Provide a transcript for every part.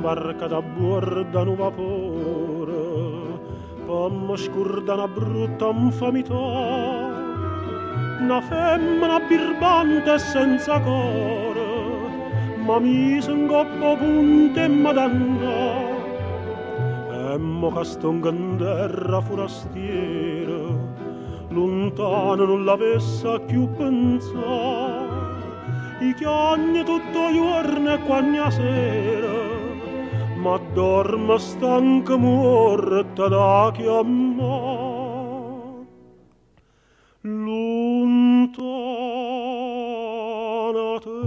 barca da borda no vapore, pommo scurda una brutta infamità, una femmina birbante e senza cuore, ma mise in coppa punte e m'adannò. E mo castonga in terra forastiera, lontano non l'avesse più pensato. I chiagni tutto giorno e quagna sera, ma dorme stanca morta da chiamare. Lontana te,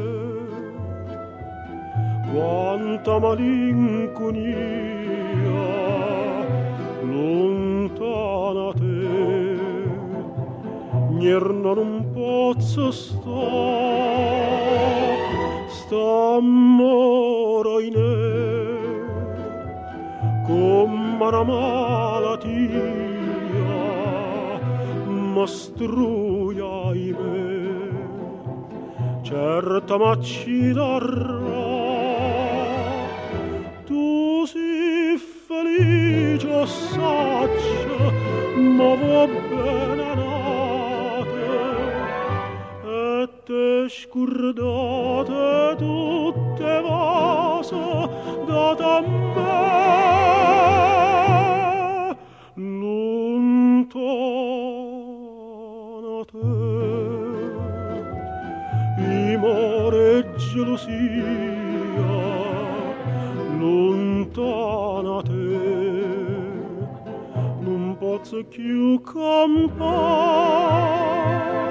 quanta malinconia, lontana te, nierno non posso sta moro in come una malattia mostruia in me, certa ci darà. Tu si felice saccia, ma va bene nate, e te scordate tutte vase date a me, lontana te, amore e gelosia, lontana te, non posso più campare.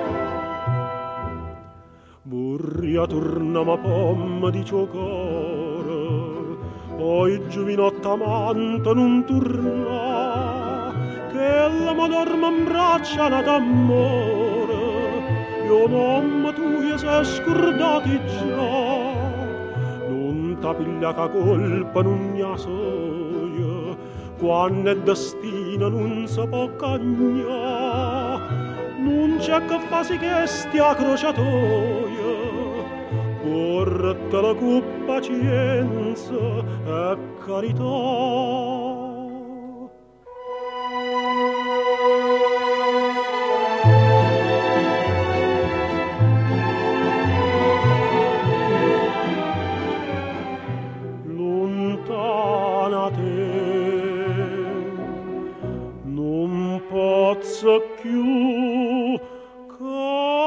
Vorria torna ma pomma di giocare, poi giovinotta amante non torna, che la madorma in braccia la d'amore, io mamma tu sei scordati già, non t'apiglia ca colpa non ne soia, quando è destino non si può cagnare. Non c'è che fa sì che stia crociatoia, porta la cu pazienza e carità. Lontana te, non posso più